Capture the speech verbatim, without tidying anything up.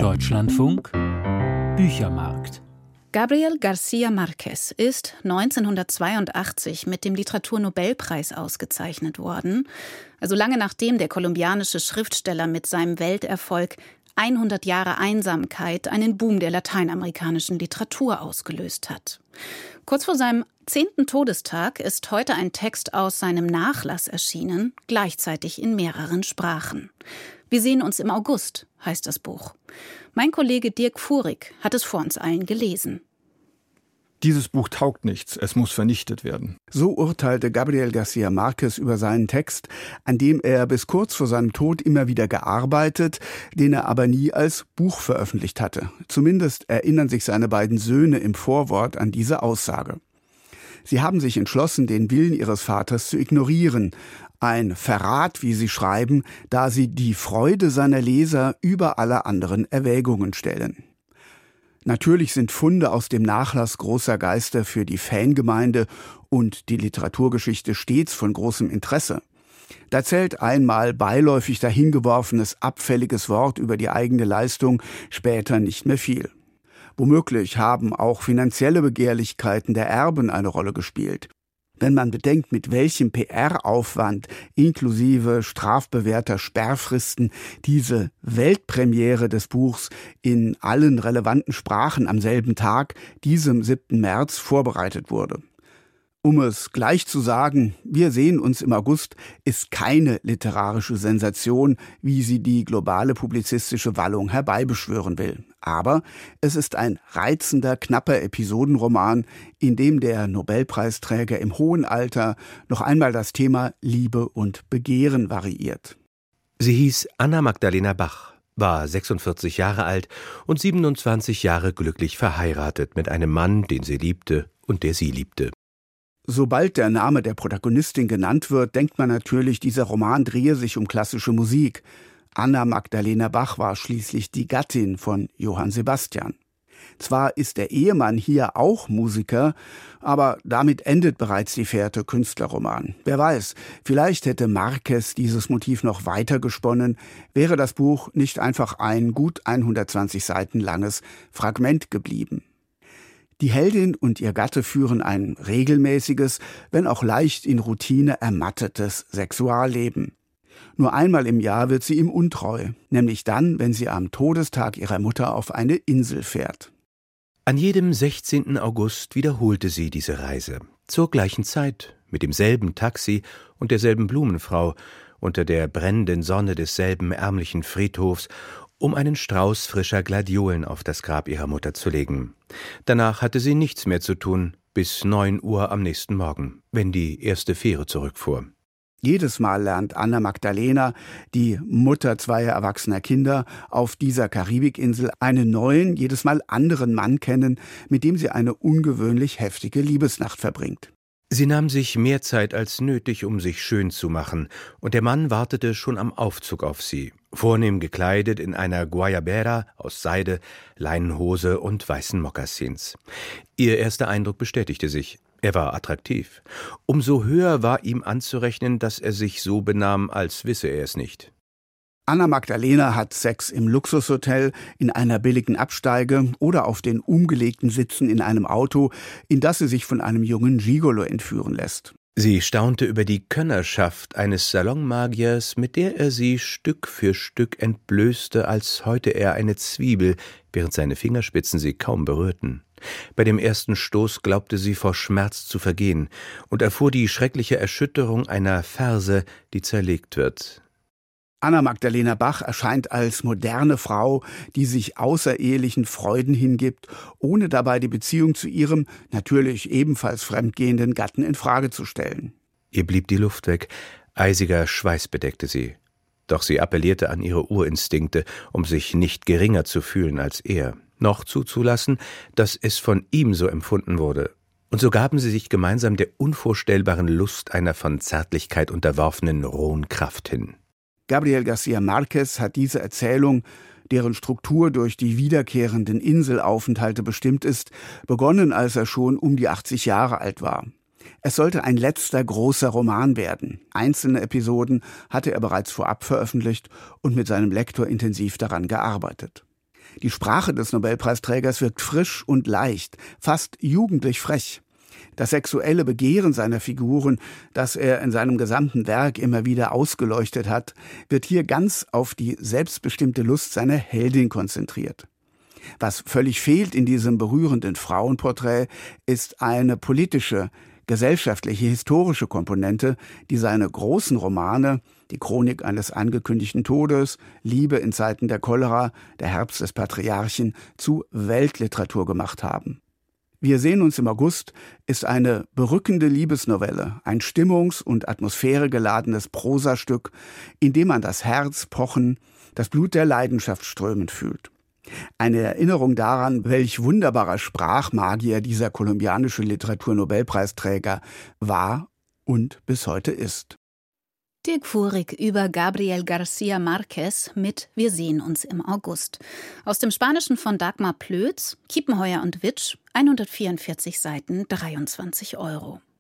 Deutschlandfunk Büchermarkt. Gabriel García Márquez ist neunzehnhundertzweiundachtzig mit dem Literaturnobelpreis ausgezeichnet worden, also lange nachdem der kolumbianische Schriftsteller mit seinem Welterfolg hundert Jahre Einsamkeit einen Boom der lateinamerikanischen Literatur ausgelöst hat. Kurz vor seinem zehnten Todestag ist heute ein Text aus seinem Nachlass erschienen, gleichzeitig in mehreren Sprachen. Wir sehen uns im August, heißt das Buch. Mein Kollege Dirk Fuhrig hat es vor uns allen gelesen. Dieses Buch taugt nichts, es muss vernichtet werden. So urteilte Gabriel García Márquez über seinen Text, an dem er bis kurz vor seinem Tod immer wieder gearbeitet, den er aber nie als Buch veröffentlicht hatte. Zumindest erinnern sich seine beiden Söhne im Vorwort an diese Aussage. Sie haben sich entschlossen, den Willen ihres Vaters zu ignorieren. Ein Verrat, wie sie schreiben, da sie die Freude seiner Leser über alle anderen Erwägungen stellen. Natürlich sind Funde aus dem Nachlass großer Geister für die Fangemeinde und die Literaturgeschichte stets von großem Interesse. Da zählt einmal beiläufig dahingeworfenes abfälliges Wort über die eigene Leistung später nicht mehr viel. Womöglich haben auch finanzielle Begehrlichkeiten der Erben eine Rolle gespielt. Wenn man bedenkt, mit welchem P R-Aufwand inklusive strafbewährter Sperrfristen diese Weltpremiere des Buchs in allen relevanten Sprachen am selben Tag, diesem siebten März, vorbereitet wurde. Um es gleich zu sagen, wir sehen uns im August ist keine literarische Sensation, wie sie die globale publizistische Wallung herbeibeschwören will. Aber es ist ein reizender, knapper Episodenroman, in dem der Nobelpreisträger im hohen Alter noch einmal das Thema Liebe und Begehren variiert. Sie hieß Anna Magdalena Bach, war sechsundvierzig Jahre alt und siebenundzwanzig Jahre glücklich verheiratet mit einem Mann, den sie liebte und der sie liebte. Sobald der Name der Protagonistin genannt wird, denkt man natürlich, dieser Roman drehe sich um klassische Musik. Anna Magdalena Bach war schließlich die Gattin von Johann Sebastian. Zwar ist der Ehemann hier auch Musiker, aber damit endet bereits die Fährte Künstlerroman. Wer weiß, vielleicht hätte Márquez dieses Motiv noch weiter gesponnen, wäre das Buch nicht einfach ein gut hundertzwanzig Seiten langes Fragment geblieben. Die Heldin und ihr Gatte führen ein regelmäßiges, wenn auch leicht in Routine ermattetes Sexualleben. Nur einmal im Jahr wird sie ihm untreu, nämlich dann, wenn sie am Todestag ihrer Mutter auf eine Insel fährt. An jedem sechzehnten August wiederholte sie diese Reise. Zur gleichen Zeit, mit demselben Taxi und derselben Blumenfrau, unter der brennenden Sonne desselben ärmlichen Friedhofs, um einen Strauß frischer Gladiolen auf das Grab ihrer Mutter zu legen. Danach hatte sie nichts mehr zu tun, bis neun Uhr am nächsten Morgen, wenn die erste Fähre zurückfuhr. Jedes Mal lernt Anna Magdalena, die Mutter zweier erwachsener Kinder, auf dieser Karibikinsel einen neuen, jedes Mal anderen Mann kennen, mit dem sie eine ungewöhnlich heftige Liebesnacht verbringt. Sie nahm sich mehr Zeit als nötig, um sich schön zu machen, und der Mann wartete schon am Aufzug auf sie, vornehm gekleidet in einer Guayabera aus Seide, Leinenhose und weißen Mokassins. Ihr erster Eindruck bestätigte sich. Er war attraktiv. Umso höher war ihm anzurechnen, dass er sich so benahm, als wisse er es nicht. Anna Magdalena hat Sex im Luxushotel, in einer billigen Absteige oder auf den umgelegten Sitzen in einem Auto, in das sie sich von einem jungen Gigolo entführen lässt. Sie staunte über die Könnerschaft eines Salonmagiers, mit der er sie Stück für Stück entblößte, als häute er eine Zwiebel, während seine Fingerspitzen sie kaum berührten. Bei dem ersten Stoß glaubte sie vor Schmerz zu vergehen und erfuhr die schreckliche Erschütterung einer Ferse, die zerlegt wird. Anna Magdalena Bach erscheint als moderne Frau, die sich außerehelichen Freuden hingibt, ohne dabei die Beziehung zu ihrem, natürlich ebenfalls fremdgehenden Gatten in Frage zu stellen. Ihr blieb die Luft weg, eisiger Schweiß bedeckte sie. Doch sie appellierte an ihre Urinstinkte, um sich nicht geringer zu fühlen als er, noch zuzulassen, dass es von ihm so empfunden wurde. Und so gaben sie sich gemeinsam der unvorstellbaren Lust einer von Zärtlichkeit unterworfenen rohen Kraft hin. Gabriel García Márquez hat diese Erzählung, deren Struktur durch die wiederkehrenden Inselaufenthalte bestimmt ist, begonnen, als er schon um die achtzig Jahre alt war. Es sollte ein letzter großer Roman werden. Einzelne Episoden hatte er bereits vorab veröffentlicht und mit seinem Lektor intensiv daran gearbeitet. Die Sprache des Nobelpreisträgers wirkt frisch und leicht, fast jugendlich frech. Das sexuelle Begehren seiner Figuren, das er in seinem gesamten Werk immer wieder ausgeleuchtet hat, wird hier ganz auf die selbstbestimmte Lust seiner Heldin konzentriert. Was völlig fehlt in diesem berührenden Frauenporträt, ist eine politische, gesellschaftliche, historische Komponente, die seine großen Romane, die Chronik eines angekündigten Todes, Liebe in Zeiten der Cholera, der Herbst des Patriarchen, zu Weltliteratur gemacht haben. Wir sehen uns im August ist eine berückende Liebesnovelle, ein stimmungs- und atmosphäregeladenes Prosastück, in dem man das Herz pochen, das Blut der Leidenschaft strömend fühlt. Eine Erinnerung daran, welch wunderbarer Sprachmagier dieser kolumbianische Literaturnobelpreisträger war und bis heute ist. Dirk Fuhrig über Gabriel García Márquez mit Wir sehen uns im August. Aus dem Spanischen von Dagmar Plötz, Kiepenheuer und Witsch, hundertvierundvierzig Seiten, dreiundzwanzig Euro.